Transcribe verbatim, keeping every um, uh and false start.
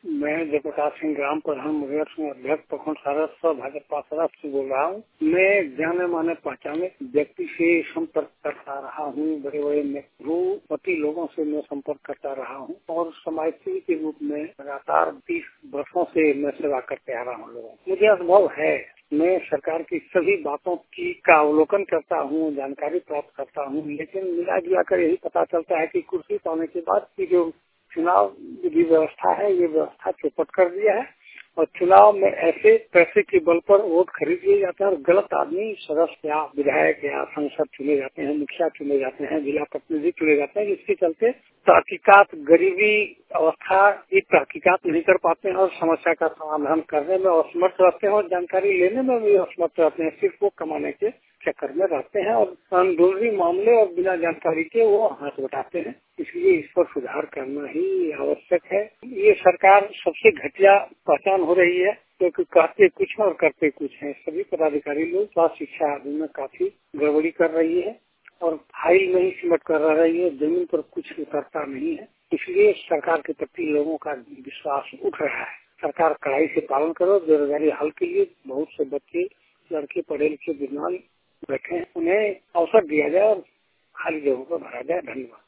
मैं जयप्रकाश सिंह ग्राम प्रधान मुंगेर सिंह अध्यक्ष प्रखंड सदस्य भाजपा सदस्य से बोल रहा हूँ। मैं जाने माने पहचाने व्यक्ति से संपर्क करता रहा हूँ। बड़े बड़े नेतापति लोगों से मैं संपर्क करता रहा हूँ और समाजसेवी के रूप में लगातार बीस वर्षों से मैं सेवा करते आ रहा हूँ। लोगों मुझे अनुभव है। मैं सरकार की सभी बातों की का अवलोकन करता हूँ, जानकारी प्राप्त करता हूँ, लेकिन मिला जुला कर यही पता चलता है कि कुर्सी पाने के बाद की जो चुनाव विधि व्यवस्था है, ये व्यवस्था चौपट कर दिया है और चुनाव में ऐसे पैसे के बल पर वोट खरीद लिए जाते हैं और गलत आदमी सदस्य या विधायक या सांसद चुने जाते हैं, मुखिया चुने जाते हैं, जिला प्रतिनिधि चुने जाते हैं, जिसके चलते तहकीकात, गरीबी अवस्था की तहकीकात नहीं कर पाते हैं और समस्या का समाधान करने में असमर्थ रहते हैं और जानकारी लेने में भी असमर्थ रहते हैं। सिर्फ वो कमाने के चक्कर में रहते हैं और अंदरूनी मामले और बिना जानकारी के वो हाथ बटाते हैं। इसलिए इस पर सुधार करना ही आवश्यक है। ये सरकार सबसे घटिया पहचान हो रही है, क्योंकि कहते कुछ है और करते कुछ है। सभी पदाधिकारी लोग स्वास्थ्य शिक्षा आदि में काफी गड़बड़ी कर रही है और फाइल में ही सिमट कर रही है, जमीन पर कुछ उतरता नहीं है। इसलिए सरकार के प्रति लोगों का विश्वास उठ रहा है। सरकार कड़ाई से पालन करो। बेरोजगारी हल के लिए बहुत से बच्चे, लड़के पढ़े लिखे विद्वान बैठे हैं, उन्हें अवसर दिया जाए और खाली जगहों को भरा जाए। धन्यवाद।